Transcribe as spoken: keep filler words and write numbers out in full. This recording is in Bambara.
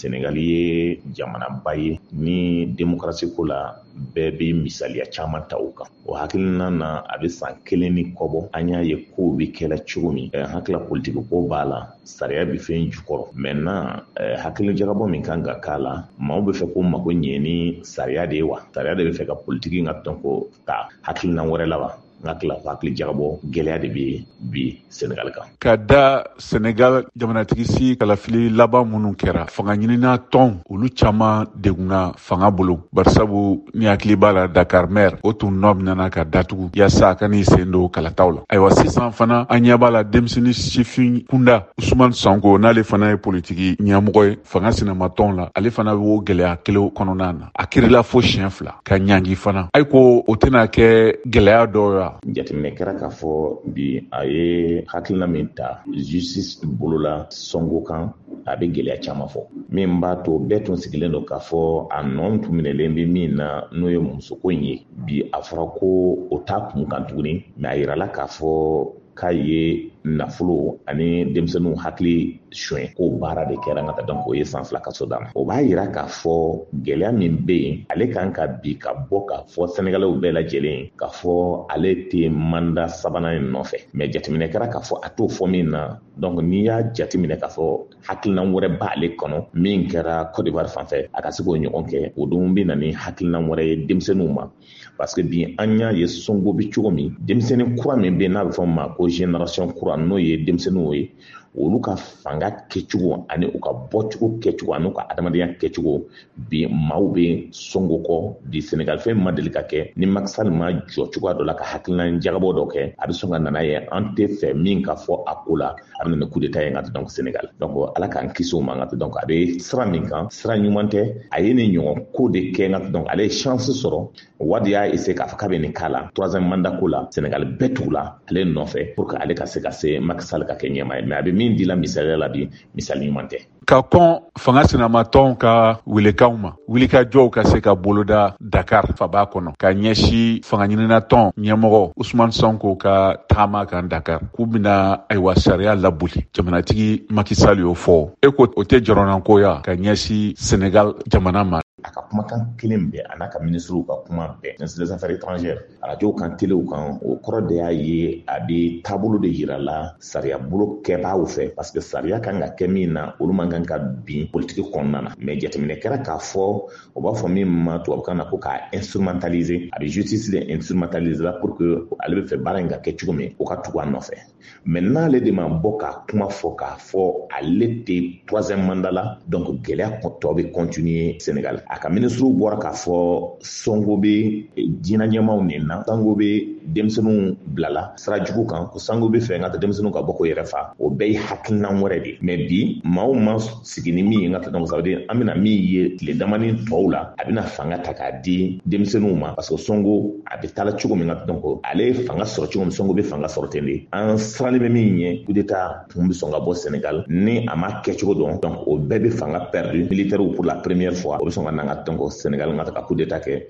Senegal ye jamanaba ye ni démocratie ko la bɛɛ bɛ misaliya caman ta o kan. O hakilina na a bɛ san kelen ni kɔbɔ an y'a ye kow bɛ kɛla cogo min ɛ hakila politiki ko b'a la sariya bɛ fɛn jukɔrɔ maintenant ɛ hakili jagabɔ min kan ka k'a la maaw bɛ fɛ ko mago ɲɛ ni sariya de ye wa sariya de bɛ fɛ ka politiki ka tɔn ko ta hakilina wɛrɛ la wa hakila hakili jagabɔ gɛlɛya de bɛ bi Senegal kan. Ka da Senegal jamanatigi si kalafili laban minnu kɛra fanga ɲinina tɔn olu caman degunna fanga bolo barisabu ni hakili b'a la Dakar maire o tun nɔ nana ka datugu yaasa a ka n'i sen don kalataw la. Ayiwa sisan fana an ɲɛ b'a la denmisɛnnin sifin kunda Usumani Sanko n'ale fana ye politiki ɲɛmɔgɔ ye fanga sinama tɔn la ale fana b'o gɛlɛya kelen kɔnɔna na a kirila fo siɲɛ fila ka ɲangi fana ayi ko o tɛna kɛ gɛlɛya dɔw ya. Jateminɛ kɛra k'a fɔ bi a ye hakilina min ta justice bolola Sonko kan a bɛ gɛlɛya caman fɔ min b'a to bɛɛ tun sigilen don k'a fɔ a nɔ tun minɛlen bɛ min na n'o ye musoko in ye bi a fɔra ko o t'a kun kan tuguni mɛ a yirala k'a fɔ k'a ye nafolo ani denmisɛnninw hakili soɲɛ ko baara de kɛra nka donc o ye san fila kaso d'a ma o b'a yira k'a fɔ gɛlɛya min bɛ yen ale kan ka bi ka bɔ k'a fɔ Senegalɛw bɛɛ lajɛlen k'a fɔ ale tɛ manda sabanan in nɔfɛ mɛ jateminɛ kɛra k'a fɔ a t'o fɔ min na donc n'i y'a jateminɛ k'a fɔ hakilina wɛrɛ b'ale kɔnɔ min kɛra Côte d'Ivoire fanfɛ a ka se k'o ɲɔgɔn kɛ o don bɛ na ni hakilina wɛrɛ ye denmisɛnninw ma parce que bi an y'a ye Sonko bɛ cogo min denmisɛnnin kura min bɛ yen n'a bɛ fɔ ma ko génération kura n'o ye denmisɛnninw ye olu ka fanga kɛcogo ani u ka bɔcogo kɛcogo ani u ka adamadenya kɛcogo bi maaw bɛ Sonko kɔ bi Senegal fɛn ma deli ka kɛ ni Macky Sall ma jɔ cogoya dɔ la ka hakilina jagabɔ dɔ kɛ a bɛ sɔn ka nana ye an tɛ fɛ min ka fɔ a ko la a bɛ na coup d'état ye nka donc Senegal donc ala k'an kisi o ma nka donc a bɛ sira min kan sira ɲuman tɛ a ye nin ɲɔgɔn ko de kɛ nka donc ale ye chance sɔrɔ Wade y'a essayer k'a fɔ k'a bɛ nin k'a la troisième mandat ko la Senegal bɛɛ tugu la ale nɔfɛ pour que ale ka se ka se Macky Sall ka kɛ ɲɛmaa ye mais a bɛ min di la misaliya la bi misali ɲuman tɛ. Ka kɔn fanga sinamatɔnw ka welekanw ma wulikajɔw ka se ka boloda Dakar faba kɔnɔ ka ɲɛsi fanga ɲinina tɔn ɲɛmɔgɔ Usumani Sanko ka taama kan Dakar k'u bɛna ayiwa sariya laboli jamanatigi Macky Sall y'o fɔ e ko o tɛ jɔrɔnanko ya ka ɲɛsi Senegal jamana ma. A ka kumakan kelen bɛɛ a n'a ka ministrew ka kuma bɛɛ ministre des affaires étrangères arajow kan telew kan o kɔrɔ de y'a ye a bɛ taabolo de yira la sariya bolo kɛbaaw fɛ parce que sariya kan ka kɛ min na olu man kan ka bin politiki kɔnɔna na mais jateminɛ kɛra k'a fɔ o b'a fɔ min ma tubabukan na ko k'a instrumentaliser a bɛ justice de instrumentaliser la pour que ale bɛ fɛ baara in ka kɛ cogo min o ka tugu a nɔfɛ mais n'ale de ma bɔ k'a kuma fɔ k'a fɔ ale tɛ troisième mandat la donc gɛlɛya tɔ bɛ continuer Senegal. A ka ministre bɔra k'a fɔ Sonko bɛ diinɛ ɲɛmaaw nin na Sanko bɛ denmisɛnninw bilala sira jugu kan ko Sanko bɛ fɛ n ka taa denmisɛnninw ka bɔ ko yɛrɛ fa o bɛɛ ye hakilina wɛrɛ de mais bi maaw ma sigi ni min ye n ka taa donc ça veut dire an bɛna min ye tile damani tɔw la a bɛna fanga ta k'a di denmisɛnninw ma parce que Sonko a bɛ taa cogo min ka donc ale ye fanga sɔrɔ cogo min Sonko bɛ fanga sɔrɔ ten de an siralen bɛ min ye coup d'état tun bɛ sɔn ka bɔ Senegal ni a ma kɛcogo dɔn donc o bɛɛ bɛ fanga perdu militaires pour la première fois o bɛ sɔn ka na donc Senegal ka taa coup d'état kɛ